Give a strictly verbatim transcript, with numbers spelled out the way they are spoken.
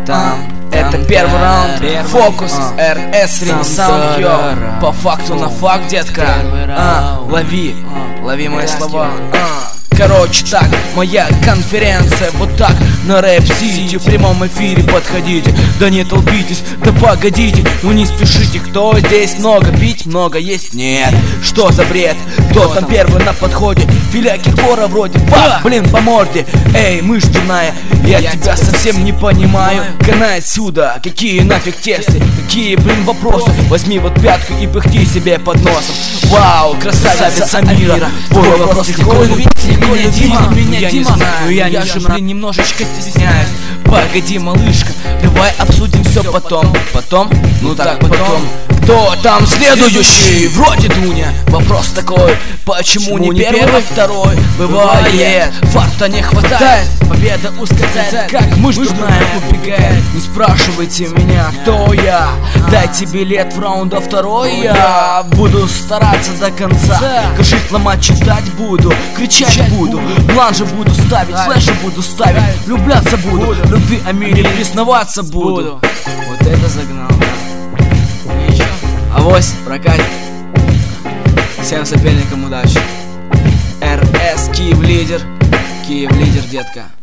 там. Это первый раунд, фокус, эр эс, ренессанс, йо. По факту на факт, детка. А, лови, лови мои слова. А. Короче так, моя конференция вот так на рэп-сити. В прямом эфире подходите, да не толпитесь, да погодите. Ну не спешите, кто здесь много пить, много есть? Нет, что за бред? Кто там первый на подходе? Филя Киркора вроде, ба, блин, по морде. Эй, мышь дурная, я тебя совсем не понимаю. Канай отсюда, какие нафиг тесты, какие, блин, вопросы? Возьми вот пятку и пыхти себе под носом. Вау, красавица Амира, твой вопрос легко увидеть. Меня Дима, меня я Дима, не знаю, я, я же, блин, немножечко стесняюсь. Погоди, малышка, давай обсудим все потом. Потом? Ну так, потом. Кто там следующий? Вроде Дуня. Вопрос такой, почему не первый, а второй? Бывает, фарта не хватает, победа ускользает, как мышь дурная убегает. Не спрашивайте меня, кто я, дайте билет в раунд, а второй я буду стараться до конца. Крышить, ломать, читать буду, кричать буду, бланжи буду ставить, флеши буду ставить, влюбляться буду, любви Амире признаваться буду. Вот это загнал, да. Авось, прокатит. Всем соперникам удачи. эр эс, Киев лидер. Киев лидер, детка.